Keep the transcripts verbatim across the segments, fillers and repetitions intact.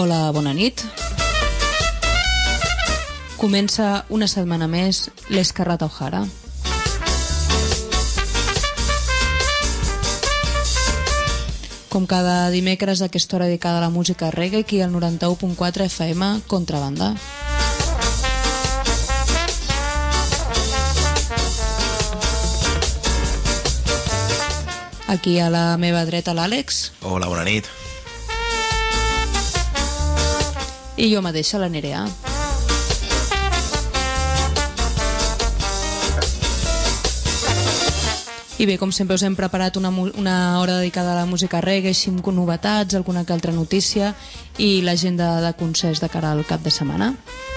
Hola, bona nit. Comença una setmana més l'Escarlata O'Hara. Com cada dimecres, aquesta hora dedicada a la música reggae, aquí al noranta-u punt quatre F M, Contrabanda. Aquí a la meva dreta l'Àlex. Hola, bona nit. I jo mateixa, la Nerea. I bé, com sempre us hem preparat una, una hora dedicada a la música reggae, així amb novetats, alguna que altra notícia i l'agenda de concerts de cara al cap de setmana.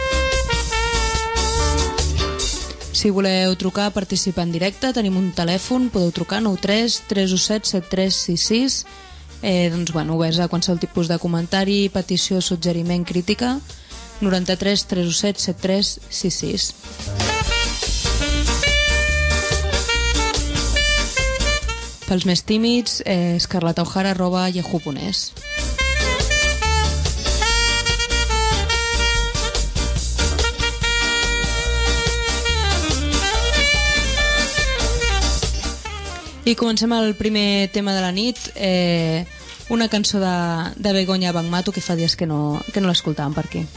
Si voleu trucar, participar en directe, tenim un telèfon, podeu trucar nou tres tres u set set tres sis sis. Eh, doncs, bueno, oberts a qualsevol tipus de comentari, petició, suggeriment, crítica. noranta-tres tres u set set tres sis sis. Pels més tímids, eh, escarlata o'hara arroba yahoo punt es. I comencem el primer tema de la nit, eh, una cançó de, de Begoña Bangmato, que fa dies que no, que no l'escoltàvem per aquí.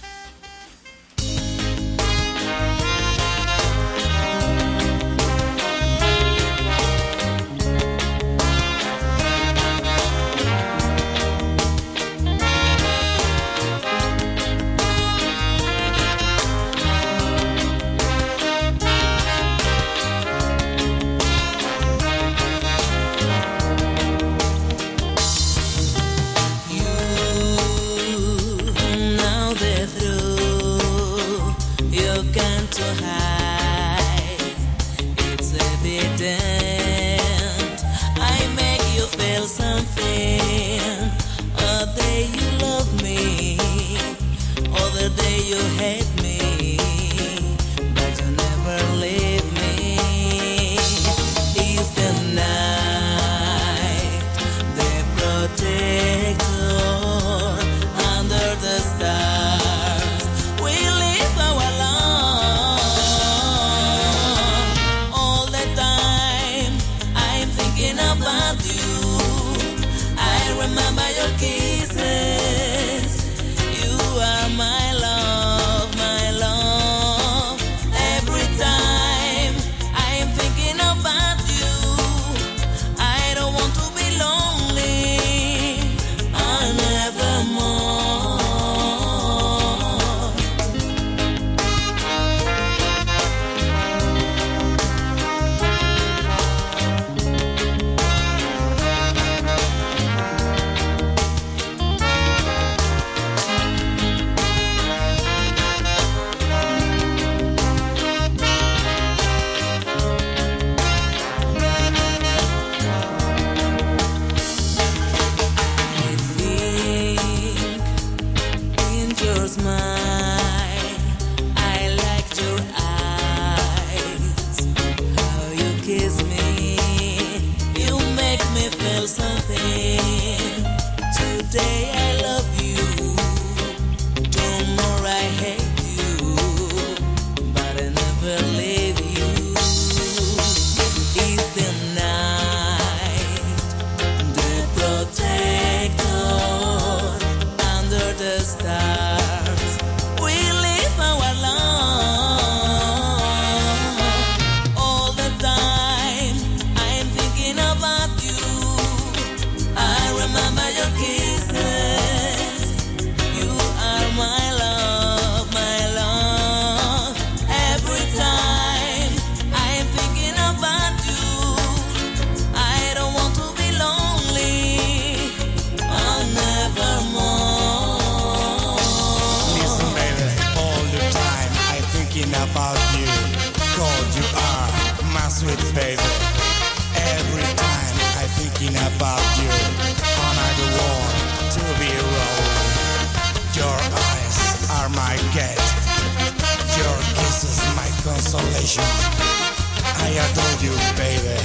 I adore you, baby.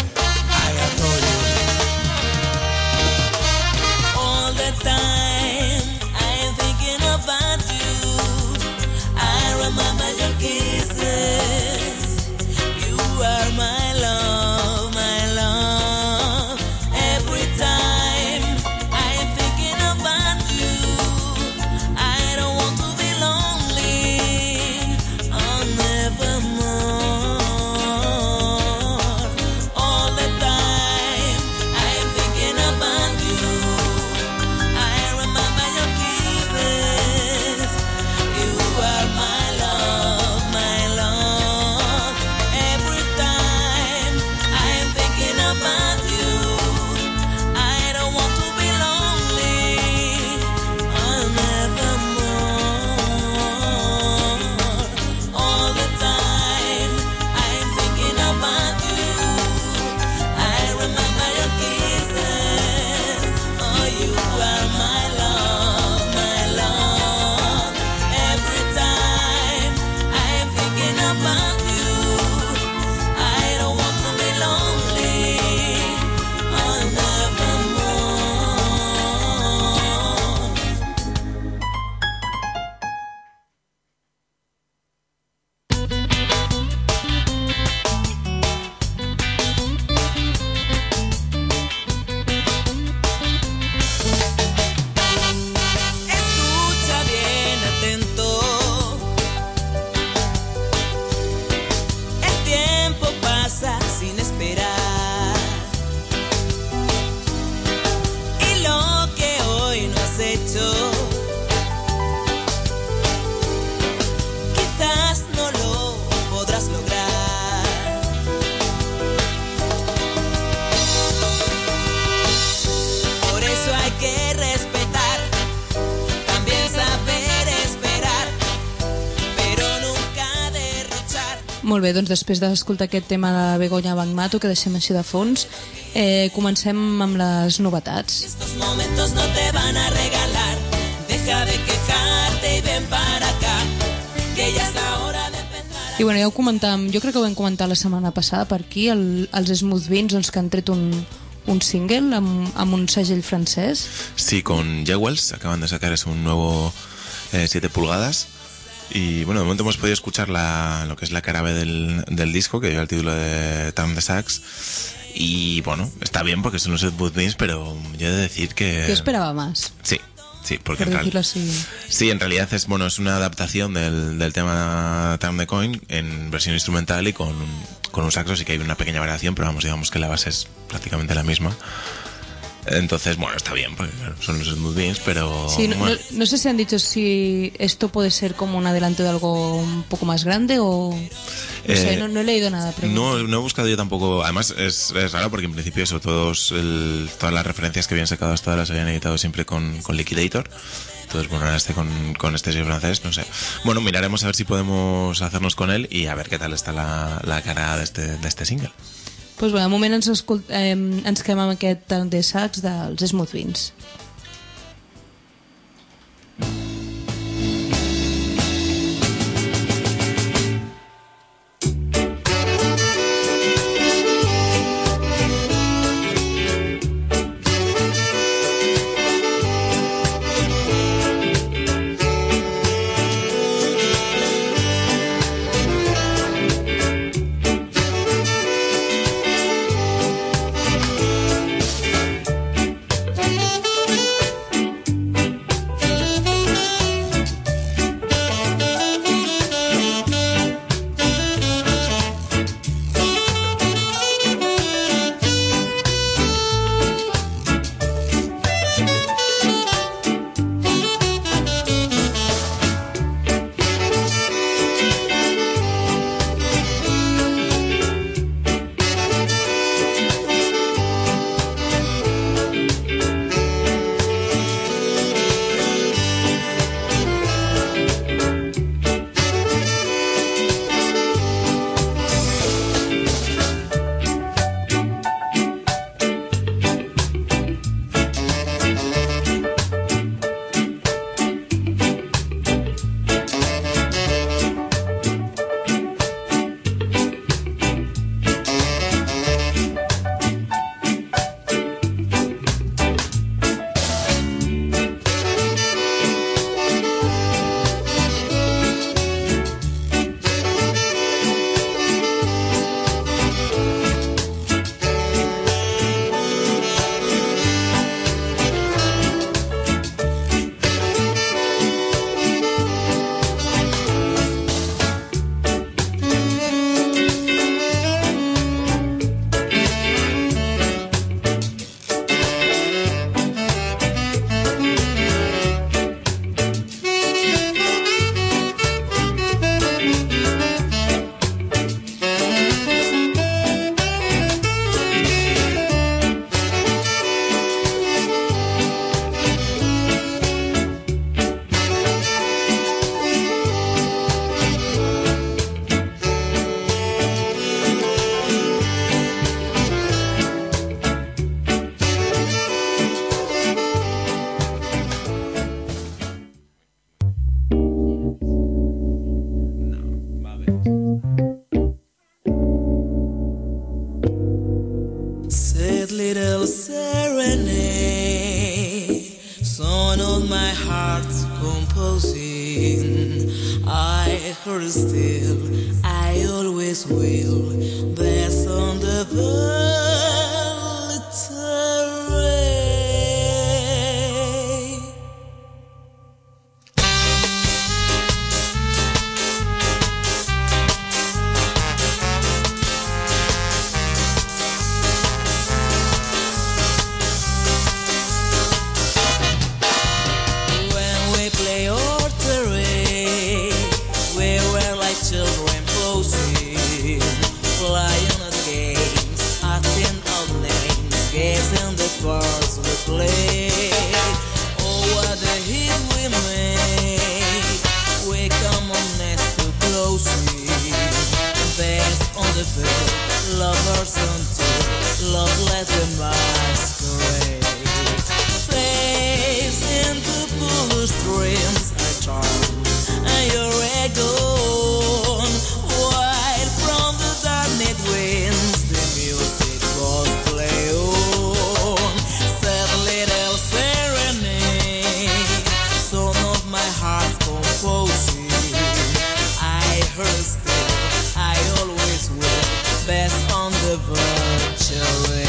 I adore you. All the time I'm Molt bé, doncs després d'escoltar aquest tema de Begoña Banmato, que deixem així de fons, eh, comencem amb les novetats. Estos momentos no te van a regalar, deja de quejarte y ven para acá, que ya es la hora de empezar. I bueno, ja ho comentàvem, jo crec que ho vam comentar la setmana passada per aquí, el, els Smooth Beans, doncs, que han tret un, un single amb, amb un segell francès. Sí, con Jewels acaban de sacar un nuevo eh, siete pulgadas. Y bueno, de momento hemos podido escuchar la, lo que es la cara B del, del disco, que lleva el título de Town the Sax. Y bueno, está bien porque son los Smooth Beans, pero yo he de decir que... Yo esperaba más. Sí, sí, porque por en decirlo así. Sí, en realidad es bueno es una adaptación del, del tema Turn the Coin en versión instrumental y con, con un saxo, sí que hay una pequeña variación, pero vamos, digamos que la base es prácticamente la misma. Entonces, bueno, está bien, porque claro, son los Smooth Beans, pero... Sí, no, bueno. no, no sé si han dicho si esto puede ser como un adelanto de algo un poco más grande o... No sé, Eh, no, no he leído nada. Pero... No, no he buscado yo tampoco. Además, es, es raro porque en principio eso, todos el, todas las referencias que habían sacado hasta ahora se habían editado siempre con, con Liquidator. Entonces, bueno, ahora este con, con este sello francés, no sé. Bueno, miraremos a ver si podemos hacernos con él y a ver qué tal está la, la cara de este, de este single. Pues bueno, de moment ens, escult... eh, ens quedem amb aquest tant de sacs dels Smooth Beans. Little serenade, song on my heart composing. I heard still, I always will. That's on the Mediterranean. gone. While from the darknet winds the music was played on. Sad little serenade, song of my heart composing. I heard still, I always will, best on the virtual way.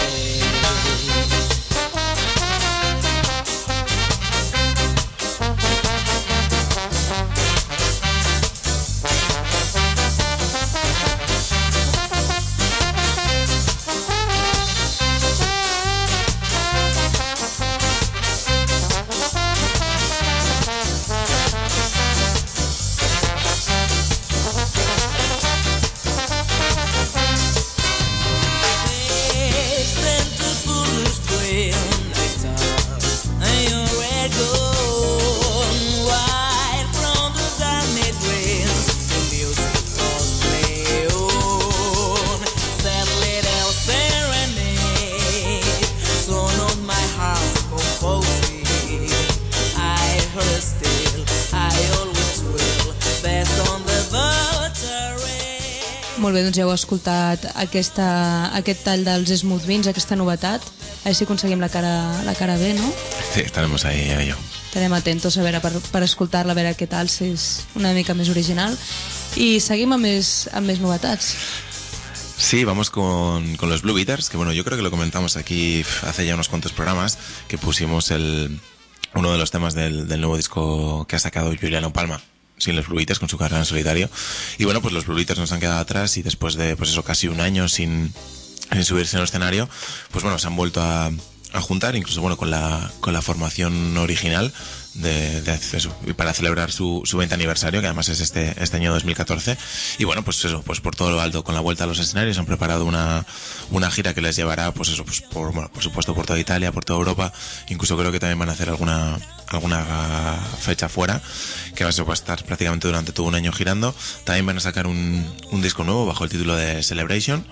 Molt bé, doncs ja heu escoltat aquesta, aquest tall dels Smooth Beans, aquesta novetat. A veure si aconseguim la cara, la cara B, no? Sí, estaremos ahí, ahí yo. Estarem atentos a veure, per, per escoltar-la, a veure què tal, si és una mica més original. I seguim amb més, amb més novetats. Sí, vamos con, con los Blue Beaters, que bueno, yo creo que lo comentamos aquí hace ya unos cuantos programas, que pusimos el, uno de los temas del, del nuevo disco que ha sacado Juliano Palma, sin los Blue Beaters, con su carrera en solitario. Y bueno, pues los Blue Beaters nos han quedado atrás y después de, pues eso, casi un año sin, sin subirse en el escenario, pues bueno, se han vuelto a, a juntar, incluso bueno, con la, con la formación original de, de eso, para celebrar su, su veinte aniversario, que además es este, este año dos mil catorce. Y bueno, pues eso, pues por todo lo alto, con la vuelta a los escenarios, han preparado una, una gira que les llevará, pues eso, pues por, bueno, por supuesto por toda Italia, por toda Europa. Incluso creo que también van a hacer alguna, alguna fecha fuera, que va a estar prácticamente durante todo un año girando. También van a sacar un, un disco nuevo bajo el título de Celebration.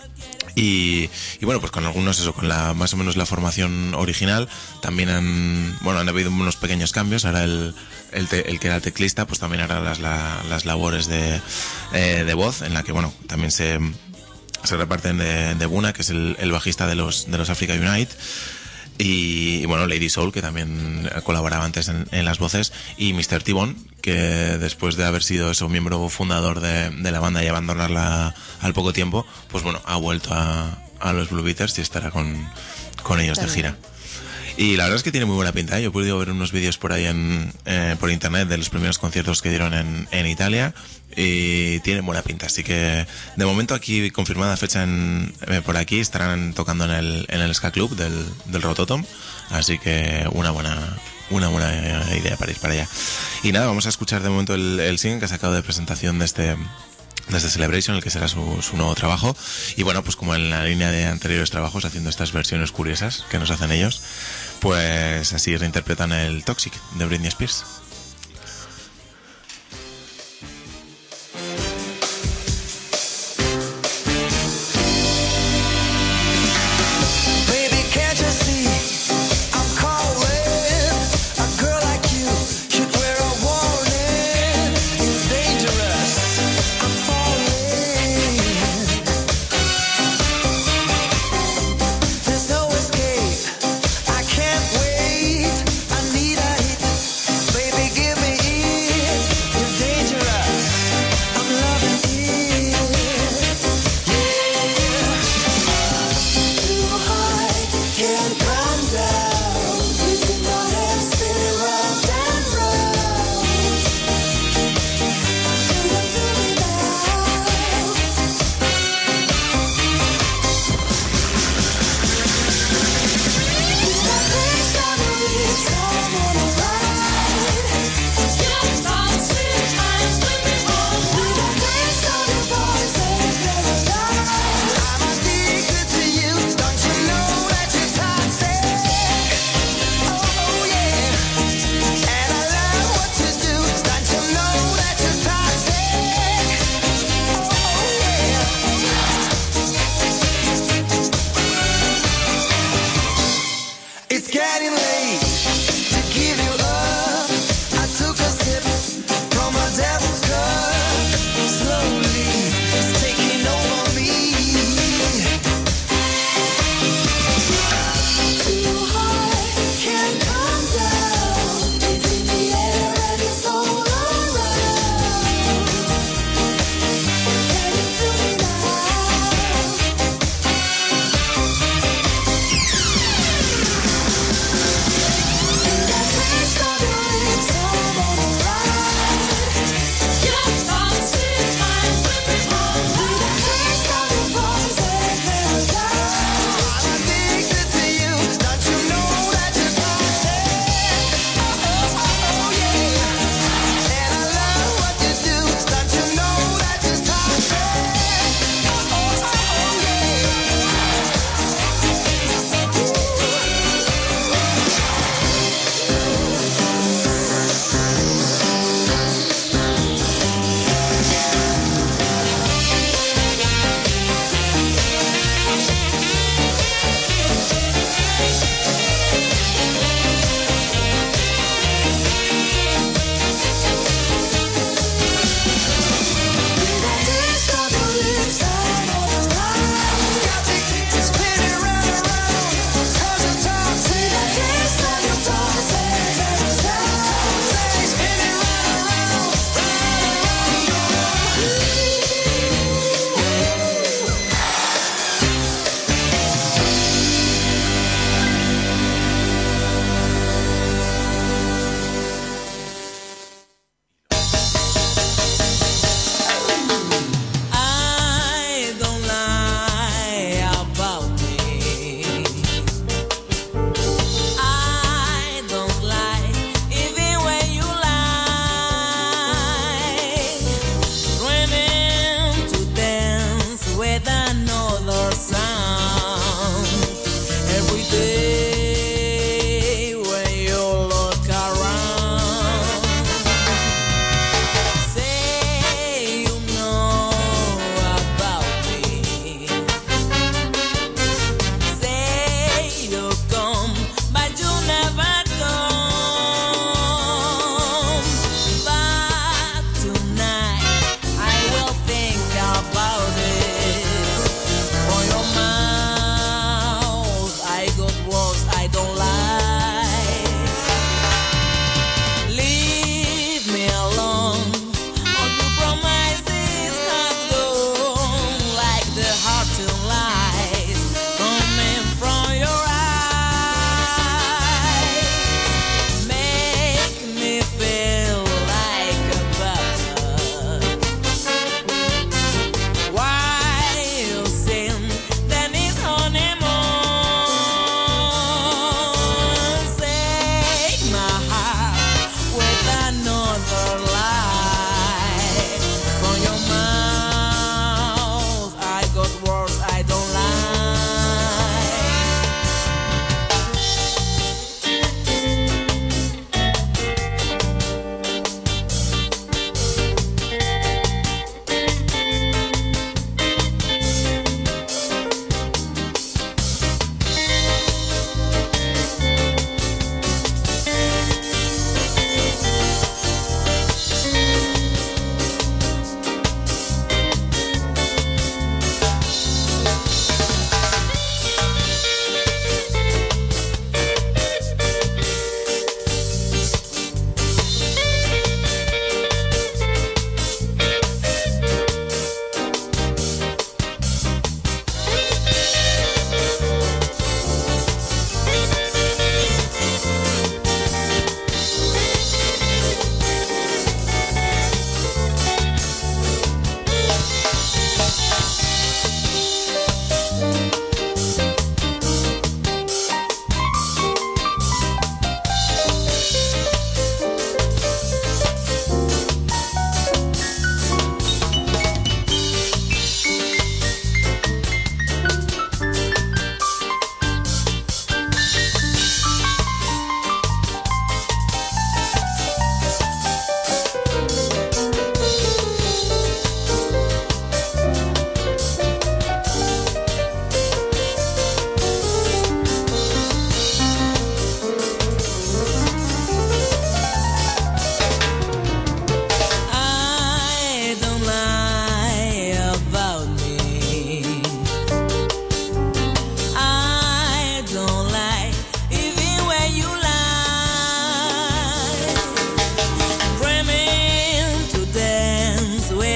Y, y bueno, pues con algunos, eso, con la más o menos la formación original, también han, bueno, han habido unos pequeños cambios. Ahora el, el, te, el que era el teclista, pues también hará las, la, las labores de, eh, de voz, en la que, bueno, también se, se reparten de, de Buna, que es el, el bajista de los, de los Africa Unite. Y, y bueno, Lady Soul, que también colaboraba antes en, en las voces, y mister T-Bone, que después de haber sido eso, miembro fundador de, de la banda y abandonarla al poco tiempo, pues bueno, ha vuelto a, a los Blue Beaters y estará con, con ellos de gira. Y la verdad es que tiene muy buena pinta, ¿eh? Yo he podido ver unos vídeos por ahí en, eh, por internet de los primeros conciertos que dieron en, en Italia, y tienen buena pinta, así que de momento aquí confirmada fecha en, eh, por aquí estarán tocando en el, en el Ska Club del, del Rototom, así que una buena, una buena idea para ir para allá. Y nada, vamos a escuchar de momento el, el single que ha sacado de presentación de este, desde Celebration, el que será su, su nuevo trabajo. Y bueno, pues como en la línea de anteriores trabajos, haciendo estas versiones curiosas que nos hacen ellos, pues así reinterpretan el Toxic de Britney Spears. Baby,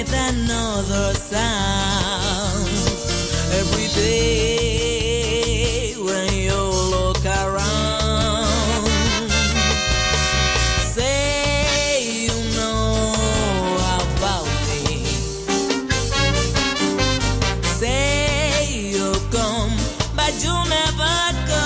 get another sound every day when you look around. Say you know about me. Say you come, but you never go.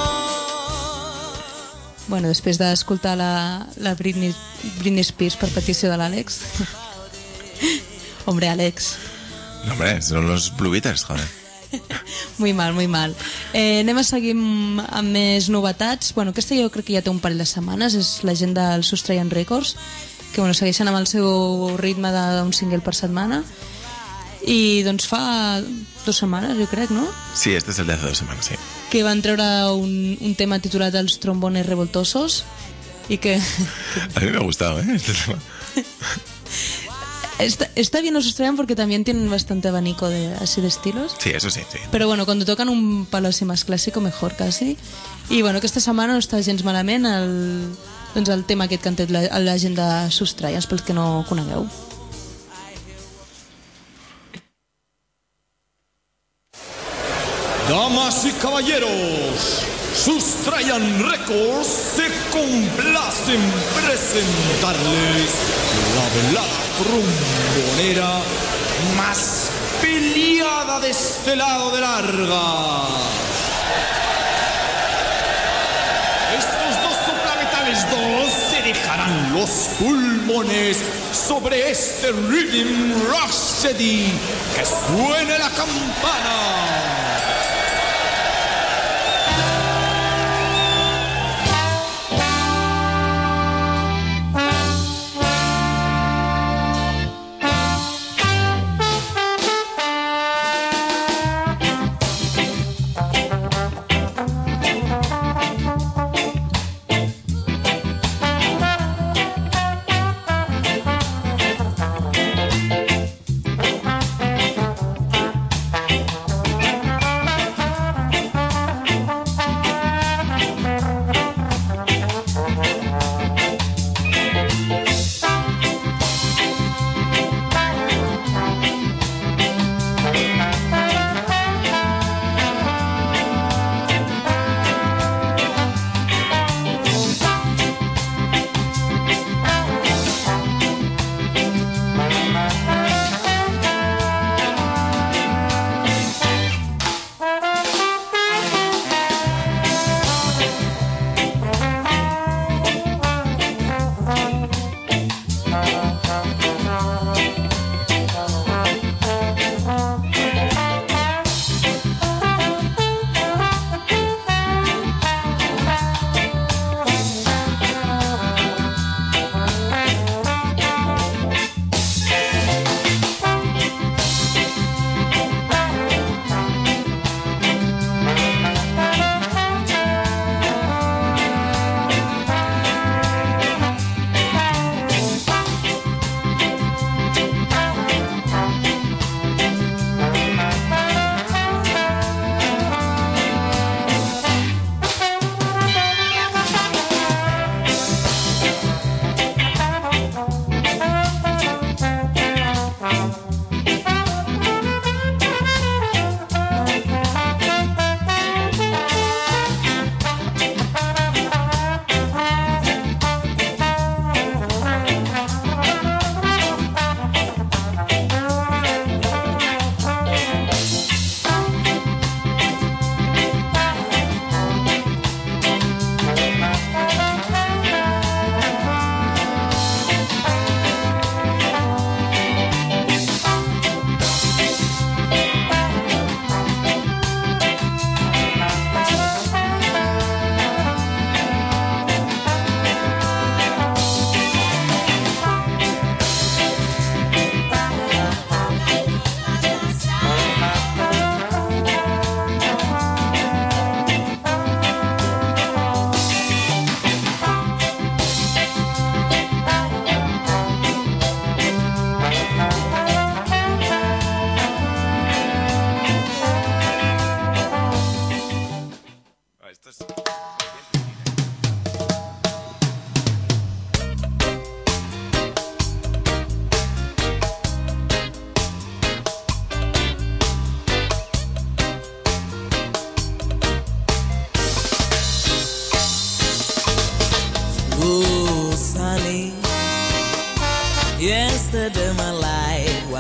Bueno, després d'escoltar la, la Britney, Britney Spears per petició de l'Àlex. Hombre, Àlex. No, hombre, son los Blue Beaters, joder. Muy mal, muy mal. Eh, anem a seguir amb, amb més novetats. Bueno, aquesta jo crec que ja té un parell de setmanes. És la gent del Australian Records, que bueno, segueixen amb el seu ritme d'un single per setmana. I doncs fa dues setmanes, jo crec, no? Sí, este es el de hace dos semanas, sí. Que van treure un, un tema titulat Els trombones revoltosos y que... A mí me ha gustado, ¿eh? Este tema. Está, está bien los australianos porque también tienen bastante abanico de, así de estilos. Sí, eso sí, sí. Pero bueno, cuando tocan un palo así más clásico, mejor casi. I bueno, aquesta setmana no està gens malament el, doncs el tema aquest que han tret la, la gent de Sustraians, pels que no conegueu. Damas y caballeros, Sustrayan Records se complace en presentarles la velada trombonera más peleada de este lado de Larga. Estos dos soplametales dos se dejarán los pulmones sobre este rhythm rhapsody. ¡Que suene la campana!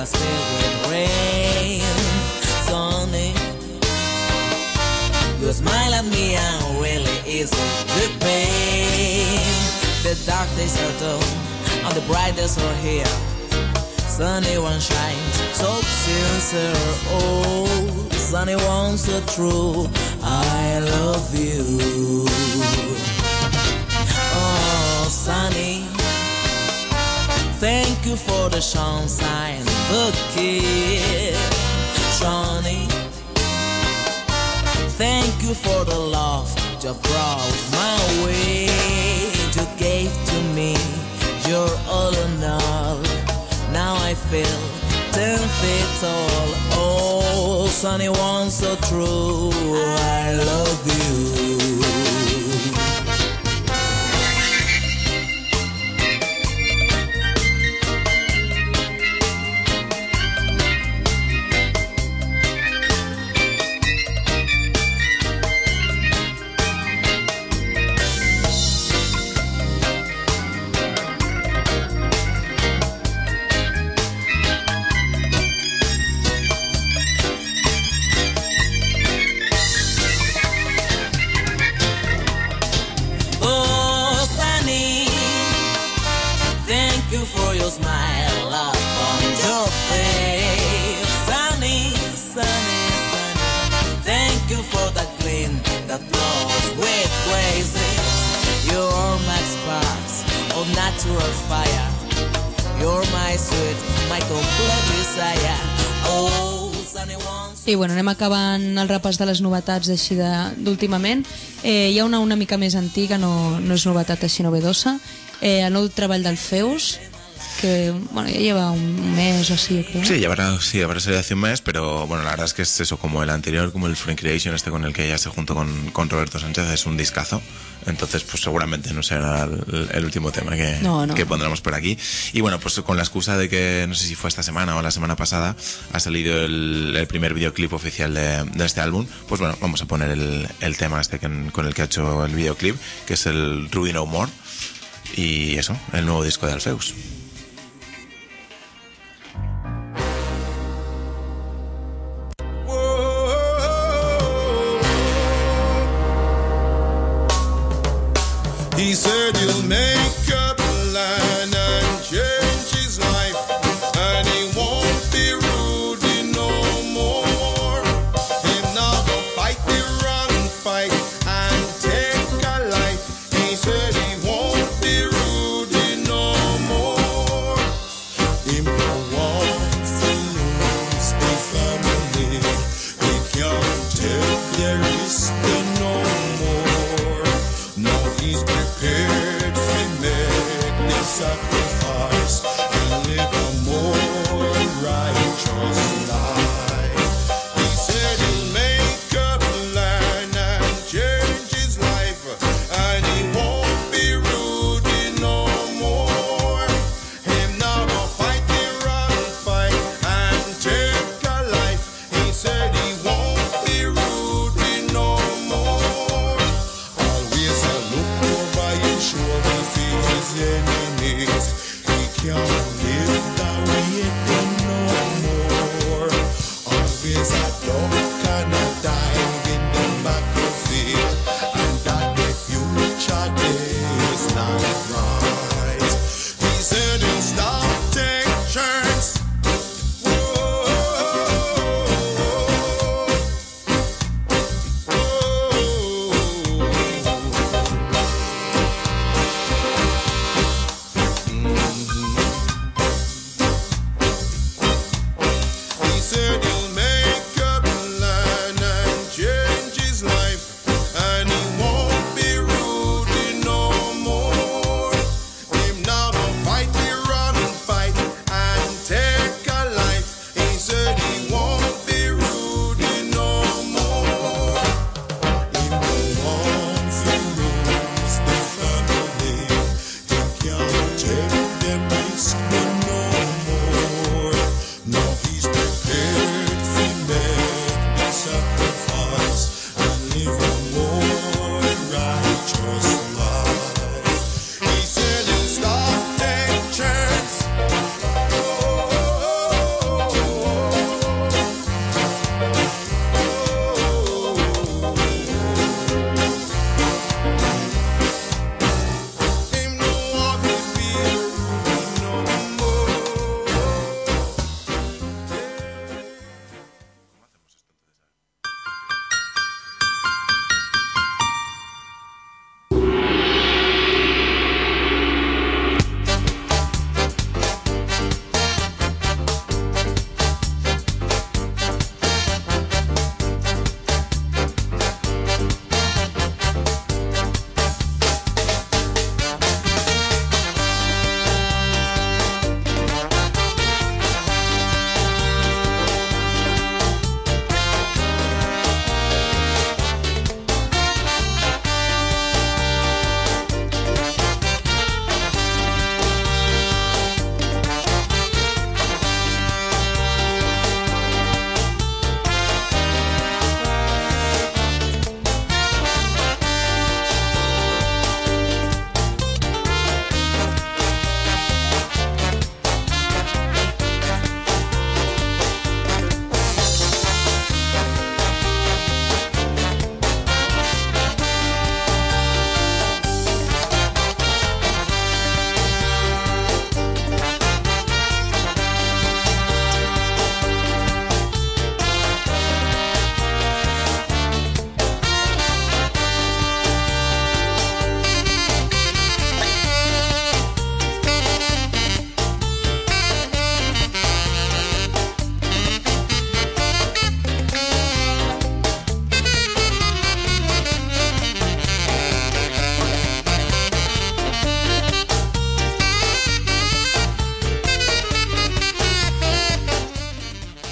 was filled with rain. Sunny, you smile at me and really ease the pain. The dark days are done and the bright days are here. Sunny one shines so sincere. Oh, sunny one so true. I love you. Oh, sunny, thank you for the sunshine, the kiss. Johnny, thank you for the love you brought my way. You gave to me your all in all. Now I feel ten feet tall. Oh, sunny one so true. I love you. Natural fire, you're my sweet, my complete desire. Oh, sunny ones. I bueno, anem acabant el repàs de les novetats així d'últimament. Eh, hi ha una una mica més antiga, no, no és novetat així novedosa. Eh, el nou treball del Feus, que bueno, ya lleva un mes o así, creo. Sí, llevará, sí, habrá salido hace un mes, pero bueno, la verdad es que es eso, como el anterior, como el Free Creation, este con el que ya se juntó con, con Roberto Sánchez, es un discazo. Entonces, pues seguramente no será el, el último tema que, no, no. que pondremos por aquí. Y bueno, pues con la excusa de que, no sé si fue esta semana o la semana pasada, ha salido el, el primer videoclip oficial de, de este álbum, pues bueno, vamos a poner el, el tema este que, con el que ha hecho el videoclip, que es el Rudy No More. Y eso, el nuevo disco de Alfeus. He said he'll make up a line and change his life, and he won't be Rudy no more. He'll now go fight the wrong fight and take a life. He said he won't be Rudy no more.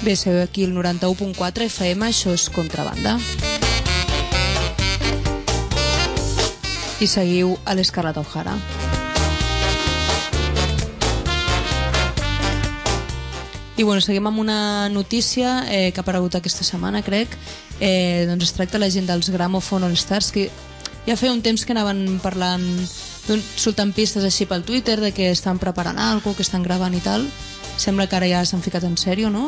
Bé, seguiu aquí el noranta-u punt quatre F M, això és Contrabanda. I seguiu a l'Scarlett O'Hara. I bueno, seguim amb una notícia eh, que ha aparegut aquesta setmana, crec. Eh, doncs es tracta la gent dels Gramophone All Stars, que ja feia un temps que anaven parlant, soltant pistes així pel Twitter de que estan preparant alguna cosa, que estan gravant i tal. Sembla que ara ya se han ficat en serio, ¿no?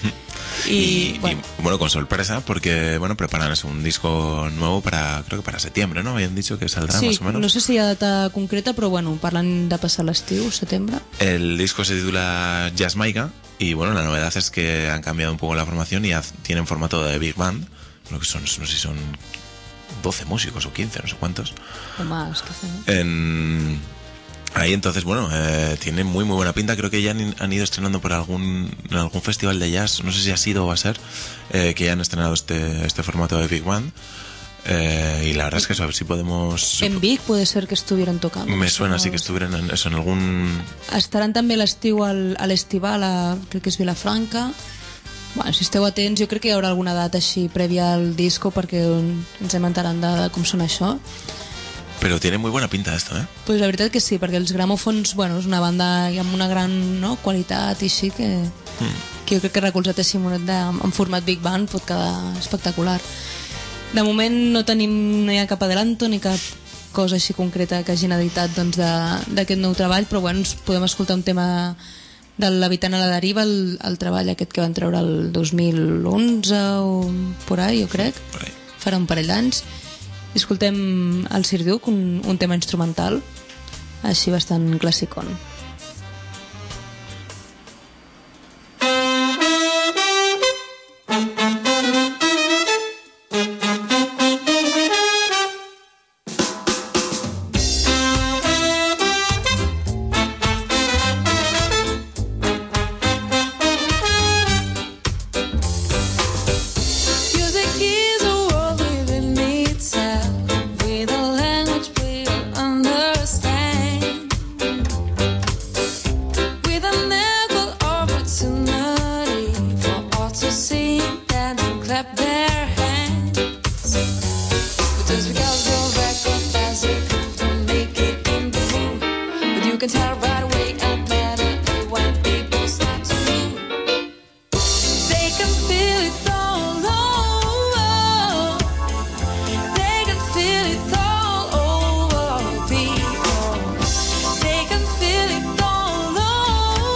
y, y, bueno. y bueno, con sorpresa, porque bueno, preparan eso, un disco nuevo para, creo que para septiembre, ¿no? Habían dicho que saldrá sí, más o menos. No sé si hi ha data concreta, però bueno, parlen de passar l'estiu, setembre. El disco se titula Jazz Maica y bueno, la novedad es que han cambiado un poco la formación y ya tienen formato de big band, lo que son, no sé si son doce músicos o quince, no sé cuántos. O más, quince, ¿no? En... Ahí entonces, bueno, eh, tiene muy muy buena pinta. Creo que ya han, han ido estrenando por algún en algún festival de jazz, no sé si ha sido o va a ser, eh, que ya han estrenado este, este formato de Big Band. Eh, y la verdad es que eso, a ver si podemos... En Vic puede ser que estuvieran tocando. Me suena así que estuvieran en eso, en algún... Estaran també l'estiu al, a l'Estival, a, crec que és Vilafranca. Bueno, si esteu atents, jo crec que hi haurà alguna data així prèvia al disco perquè ens hem enterat de, de com sona això. Però tiene muy buena pinta esto, ¿eh? Pues la veritat que sí, perquè els Gramophones, bueno, és una banda amb una gran, no, qualitat i així que, mm. que jo crec que recolzat així en format Big Band pot quedar espectacular. De moment no tenim, no hi ha cap adelanto ni cap cosa així concreta que hagin editat doncs, d'aquest nou treball, però bueno, ens podem escoltar un tema de l'Habitant a la Deriva, el, el treball aquest que van treure el dos mil onze o por ahí, jo crec, por ahí. Farà un parell d'anys. Escoltem el Sir Duke, un, un tema instrumental així bastant classicón.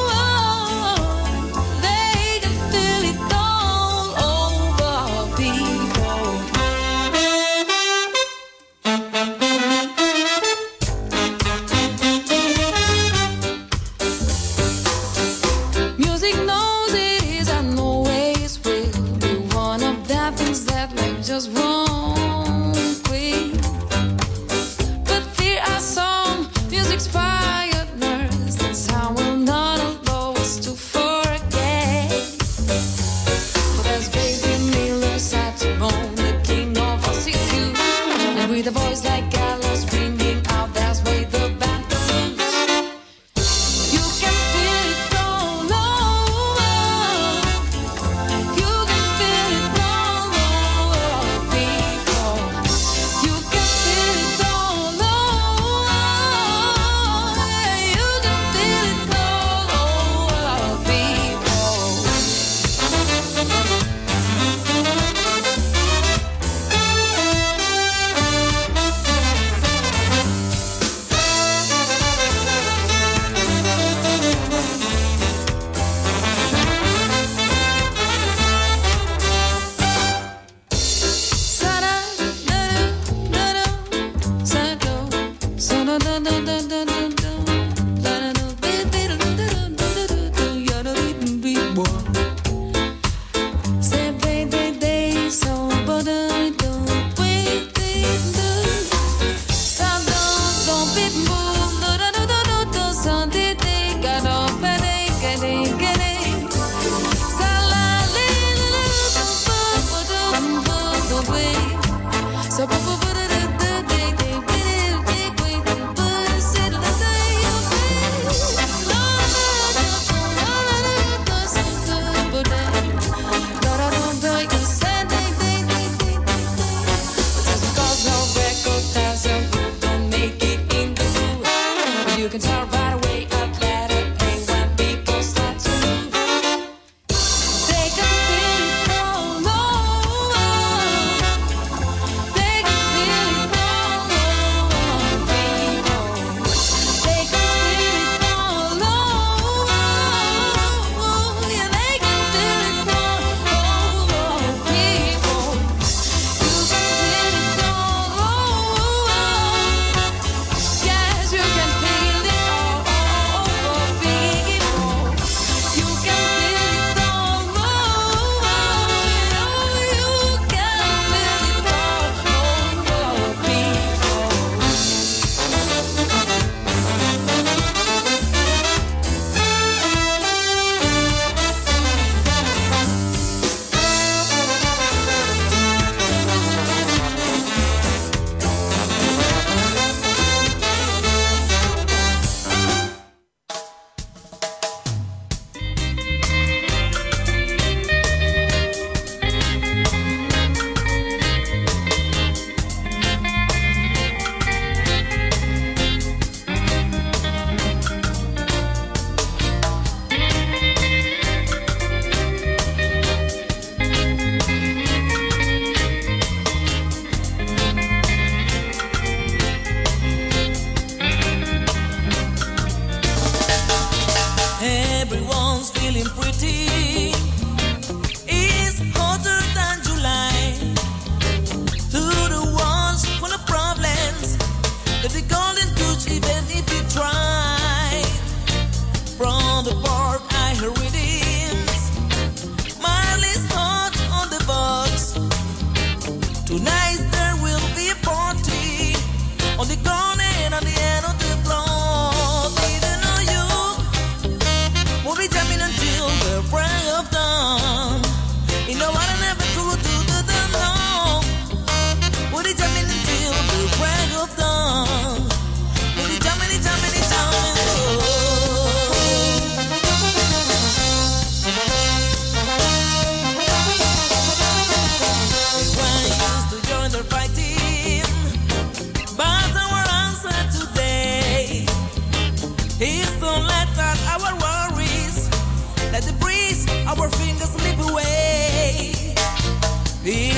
Be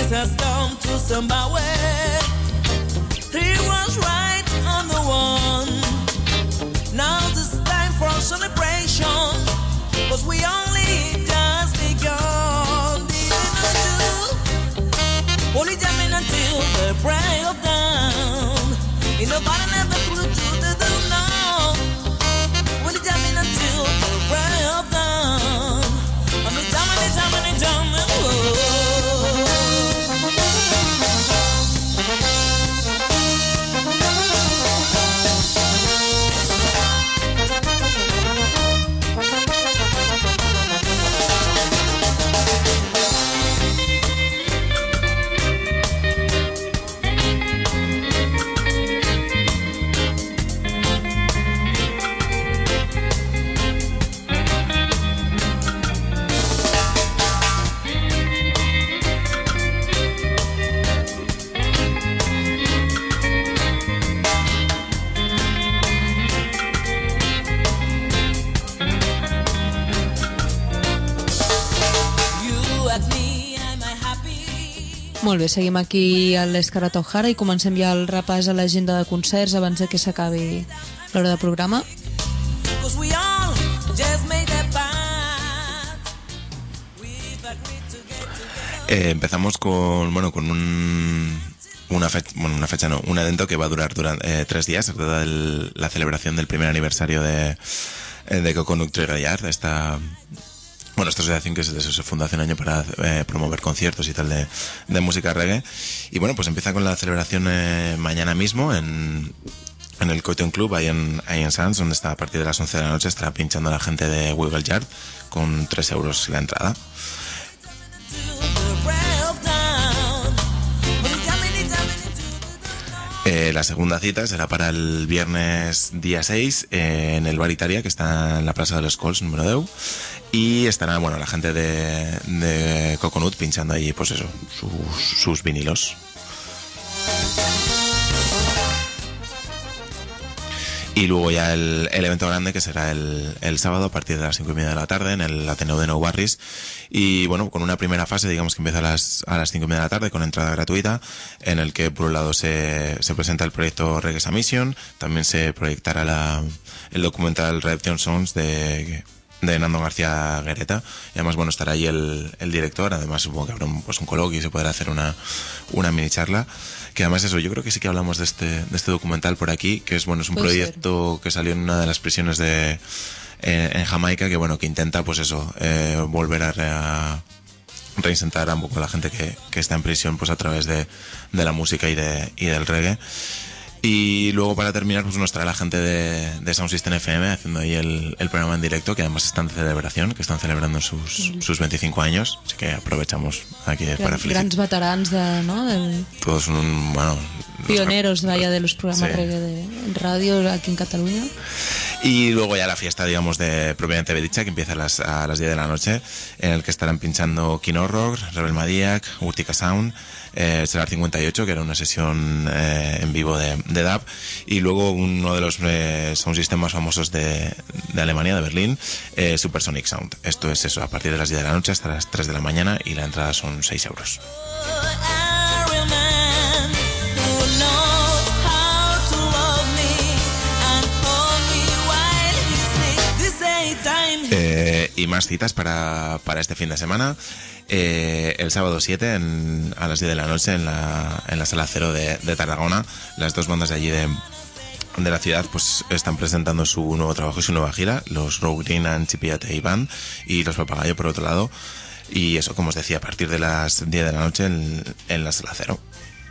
has come to Zimbabwe. He was right on the one. Now this time for celebration, cause we only just begun. Only jamming until the break of dawn. In the bottom of the clue to the do now. Only jamming until the break of dawn. I'm a jamming, jamming, jamming. Oh. Molt bé, seguim aquí a l'Escarat O'Hara i comencem ja el repàs a l'agenda de concerts abans de que s'acabi l'hora de programa. Eh, empezamos con, bueno, con un, una fecha, bueno, una fecha no, un evento que va a durar durante eh, tres días, se trata de la celebración del primer aniversario de, de Coconut Trailer Yard, esta... Bueno, esta asociación que se, se funda hace un año para eh, promover conciertos y tal de, de música reggae. Y bueno, pues empieza con la celebración eh, mañana mismo en, en el Cotton Club, ahí en, ahí en Sands, donde está a partir de las once de la noche, estará pinchando la gente de Wiggle Yard con tres euros la entrada. Eh, la segunda cita será para el viernes día seis eh, en el Bar Italia, que está en la Plaza de los Cols, número diez. Y estará, bueno, la gente de, de Coconut pinchando ahí, pues eso, sus, sus vinilos. Y luego ya el, el evento grande, que será el, el sábado a partir de las cinco y media de la tarde en el Ateneo de Nou Barris. Y bueno, con una primera fase, digamos que empieza a las, a las cinco y media de la tarde con entrada gratuita, en el que por un lado se, se presenta el proyecto Reggae Mission, también se proyectará la, el documental Redemption Songs de... de Nando García Guereta, y además, bueno, estará ahí el, el director, además supongo que habrá un, pues un coloquio y se podrá hacer una, una mini charla, que además eso, yo creo que sí que hablamos de este, de este documental por aquí, que es, bueno, es un Puede proyecto ser. Que salió en una de las prisiones de, eh, en Jamaica, que bueno, que intenta pues eso, eh, volver a, re, a reinsentar un poco a la gente que, que está en prisión, pues a través de, de la música y de, y del reggae. Y luego, para terminar, pues nos trae la gente de, de Sound System F M haciendo ahí el, el programa en directo, que además están de celebración, que están celebrando sus, sus veinticinco años, así que aprovechamos aquí Gran, para felicitar. Grans veterans de, ¿no? Del... Todos son un, bueno... Pioneros, vaya, de los programas sí. reggae de radio aquí en Cataluña. Y luego ya la fiesta, digamos, de propiamente dicha, que empieza a las, a las diez de la noche, en el que estarán pinchando King Horror, Rebel Madiac, Urtica Sound, eh, Solar cincuenta y ocho, que era una sesión eh, en vivo de, de dub, y luego uno de los eh, sound systems más famosos de, de Alemania, de Berlín, eh, Supersonic Sound. Esto es eso, a partir de las diez de la noche hasta las tres de la mañana, y la entrada son seis euros. Eh, y más citas para, para este fin de semana. Eh, el sábado siete en, a las diez de la noche en la, en la Sala Cero de, de Tarragona, las dos bandas de allí de, de la ciudad pues están presentando su nuevo trabajo y su nueva gira, los Rogue Green and Chipiate Band y los Papagayo por otro lado, y eso, como os decía, a partir de las diez de la noche en, en la Sala Cero.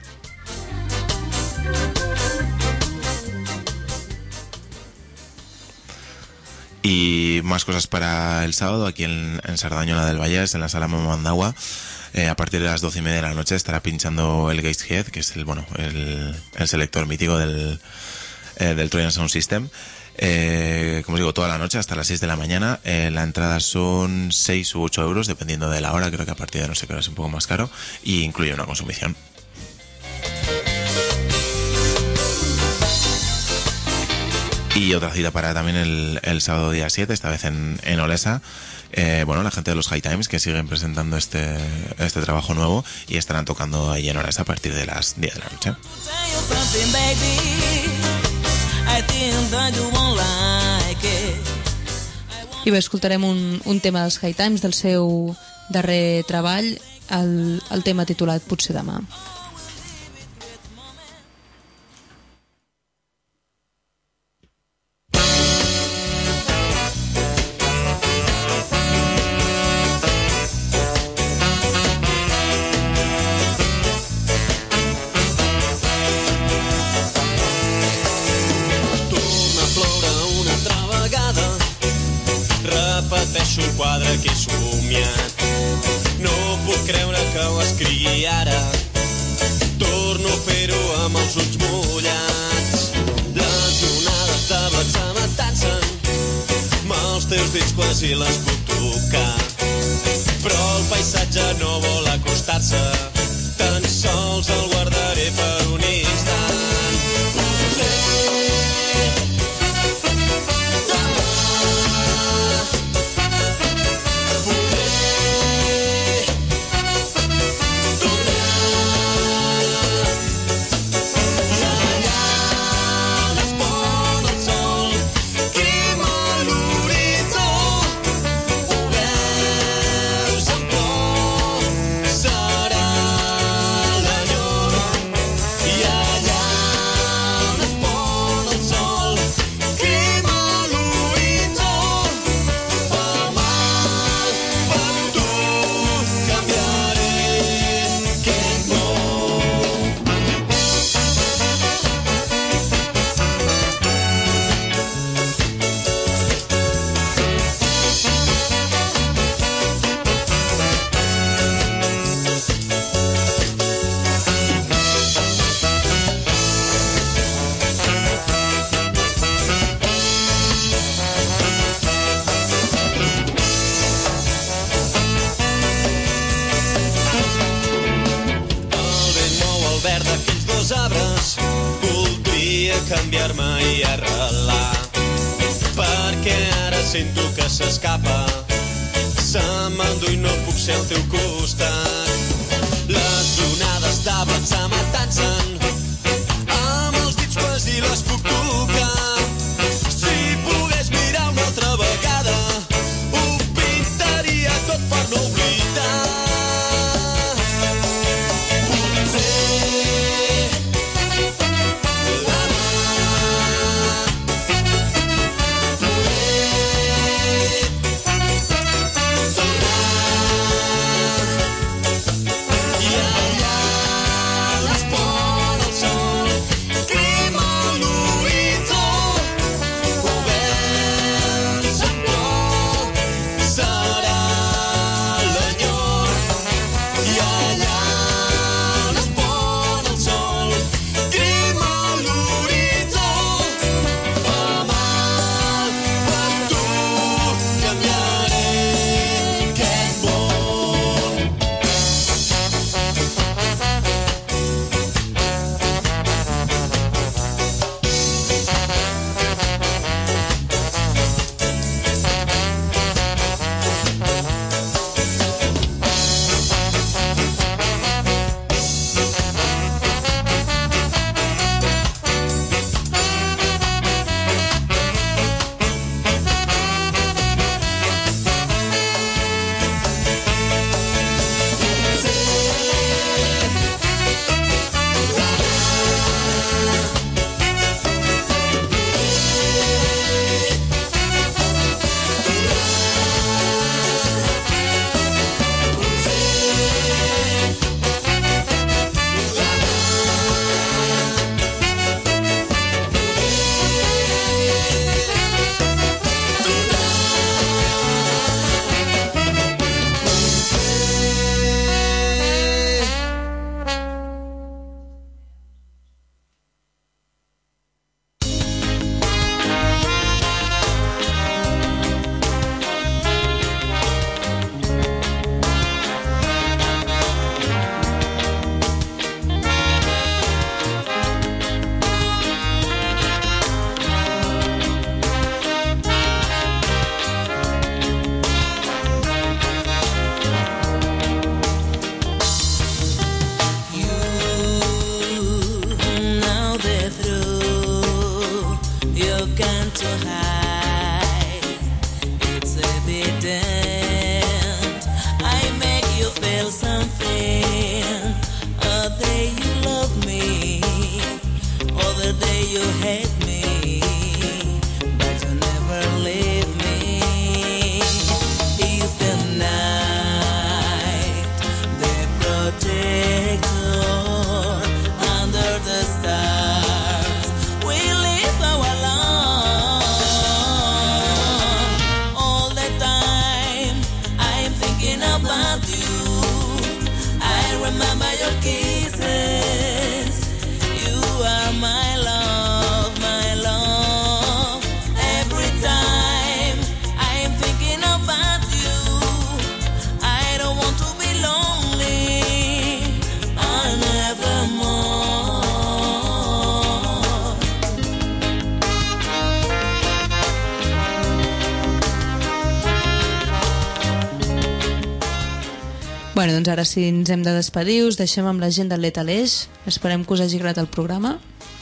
Y más cosas para el sábado aquí en, en Sardañola del Vallès, en la Sala Mamandagua. Eh, a partir de las doce y media de la noche estará pinchando el Gatehead, que es el, bueno, el, el selector mítico del, eh, del Trojan Sound System. Eh, como os digo, toda la noche hasta las seis de la mañana. Eh, la entrada son seis u ocho euros, dependiendo de la hora. Creo que a partir de no sé qué hora es un poco más caro. Y incluye una consumición. Y otra cita para también el, el sábado día siete, esta vez en, en Olesa. Eh, bueno, la gente de los High Times que siguen presentando este, este trabajo nuevo y estarán tocando ahí en Olesa a partir de las diez de la noche. I bé, escoltarem un, un tema dels High Times del seu darrer treball, el, el tema titulat Potser demà. Repeteixo el quadre que he somiat. No puc creure que ho escrigui ara. Torno a fer-ho amb els ulls mullats. Les onades de blat matant-se'n. Mals teus dits quasi les puc tocar. Però el paisatge no vol acostar-se. Tan sols el guardaré per un instant. Potser canviar-me i arrelar, perquè ara sento que s'escapa, se m'endú i no puc ser al teu costat. Les onades de blat matant-se'n, amb els dits quasi les puc tocar. Si pogués mirar una altra vegada, ho pintaria tot per no oblidar. you feel something, a day you love me, or the day you hate me, but you never leave me. It's the night, the protector, under the stars, we live our love. All the time, I'm thinking about you. I remember your kisses. You are my love, my love. Every time I'm thinking about you, I don't want to be lonely nevermore. Bueno, doncs ara sí ens hem de despedir, us deixem amb la gent del Letaleix. Esperem que us hagi agradat el programa.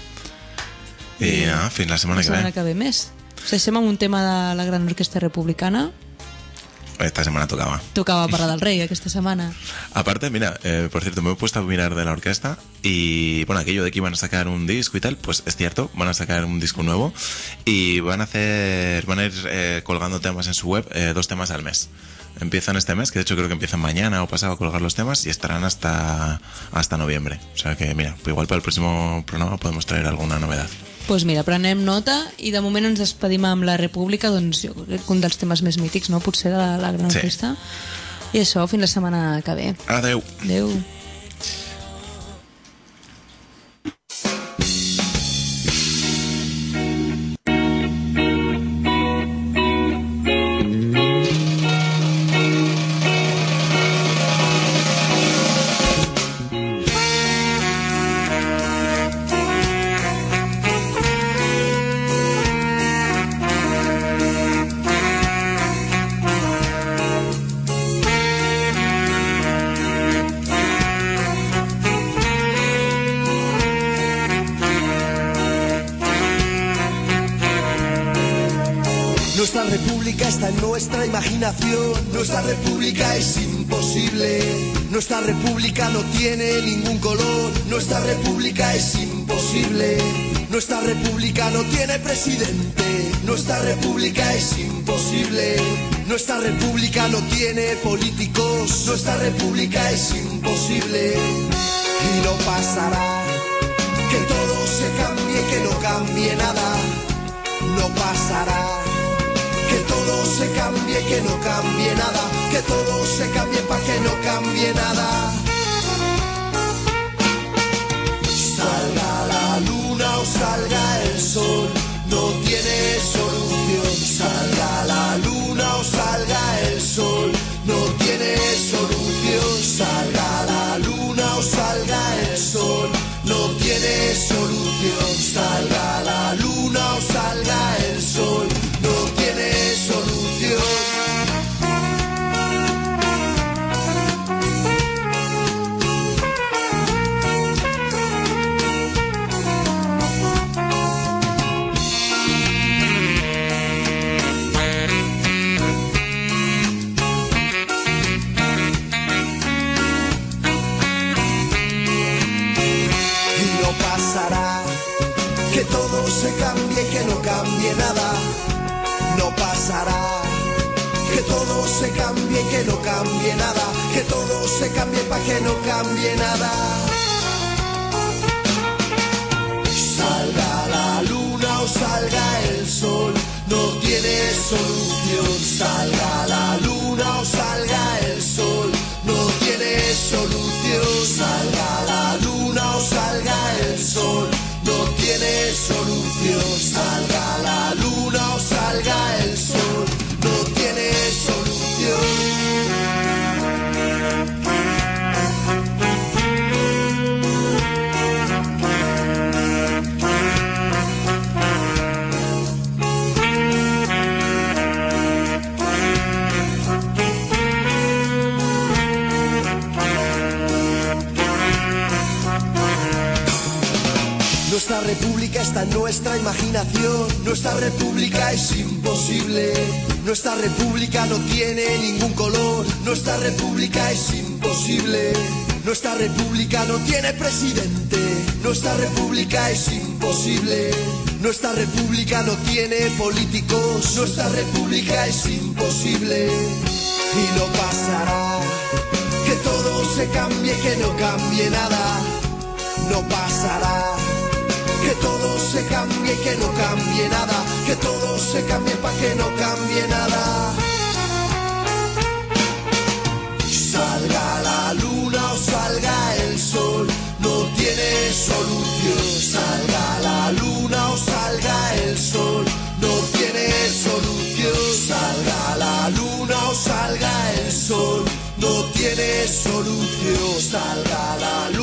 I ja, fins la setmana La que ve. setmana que ve més. Us deixem amb un tema de la Gran Orquesta Republicana. Esta semana tocaba. Tocaba parlar del rey aquesta setmana. Aparte, mira, eh, por cierto, me he puesto a mirar de la orquesta y, bueno, aquello de que iban a sacar un disco y tal, pues es cierto, van a sacar un disco nuevo y van a hacer, van a ir eh, colgando temas en su web, eh, dos temas al mes. Empiezan este mes, que de hecho creo que empiezan mañana o pasado a colgar los temas y estarán hasta, hasta noviembre. O sea que, mira, pues igual para el próximo programa podemos traer alguna novedad. Doncs pues mira, prenem nota i de moment ens despedim amb la República, doncs jo crec que un dels temes més mítics, no? Potser de la, la Gran Sí. Orquesta. I això, fins la setmana que ve. Adeu. Adeu. Nuestra república está en nuestra imaginación. Nuestra república es imposible. Nuestra república no tiene ningún color. Nuestra república es imposible. Nuestra república no tiene presidente. Nuestra república es imposible. Nuestra república no tiene políticos. Nuestra república es imposible. Y no pasará que todo se cambie, que no cambie nada. No pasará que todo se cambie, que no cambie nada, que todo se cambie para que no cambie nada. Salga la luna o salga el sol, no tiene solución. Salga la luna o salga el sol, no tiene solución. Salga la luna o salga el sol, no tiene solución. Salga la luna o salga el sol, no tiene solución. Y no pasará que todo se cambie y que no cambie nada. No pasará que todo se cambie y que no cambie nada. Que todo se cambie para que no cambie nada. Salga la luna o salga el sol, no tiene solución. Salga la luna o salga el sol, no tiene solución. Salga la luna o salga el sol, no tiene solución. Salga la luna o salga el sol, no tiene solución. Nuestra república está en nuestra imaginación. Nuestra república es imposible. Nuestra república no tiene ningún color. Nuestra república es imposible. Nuestra república no tiene presidente. Nuestra república es imposible. Nuestra república no tiene políticos. Nuestra república es imposible. Y no pasará que todo se cambie, que no cambie nada. No pasará que todo se cambie, que no cambie nada. Que todo se cambie pa' que no cambie nada. Salga la luna o salga el sol, no tiene solución. Salga la luna o salga el sol, no tiene solución. Salga la luna o salga el sol, no tiene solución. Salga la luna.